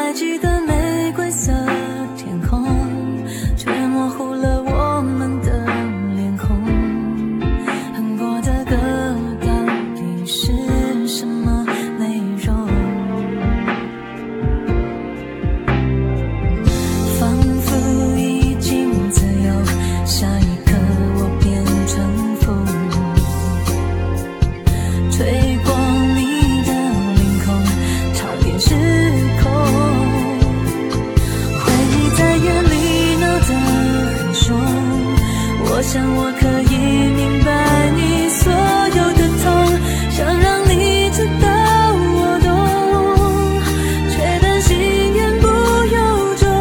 还记得玫瑰色天空，却模糊了我们的脸孔。哼过的歌到底是什么内容？仿佛已经自由，下一刻我变成风，吹过你的领空，差点失控。回忆在眼里闹得很凶，我想我可以明白你所有的痛，想让你知道我懂，却担心言不由衷。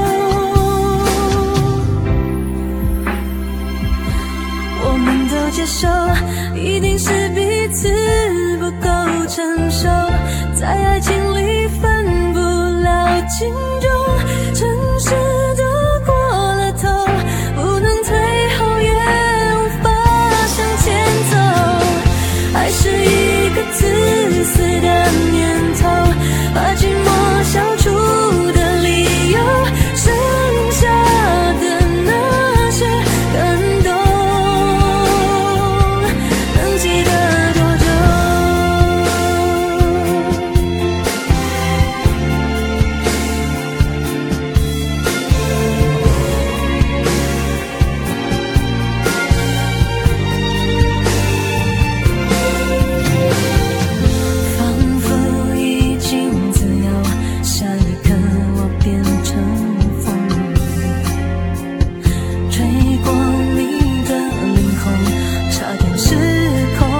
我们都接受，一定是彼此不够成熟，在爱情里分不了轻重，城市都过了头，不能退后也无法向前走。爱是一个自私的念头，把寂寞消除的理由，剩下的那些感动，能记得多久？仿佛已经自由，下一刻我变成风，吹过你的领空，差点失控。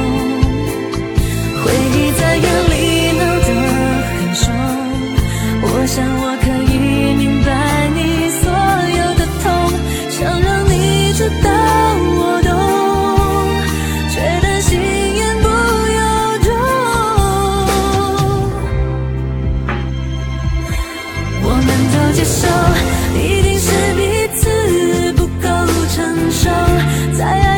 回忆在眼里闹得很凶，我想我可以明白你所有的痛，想让你知道我懂，却担心言不由衷。我们都接受，一定是彼此不够成熟，在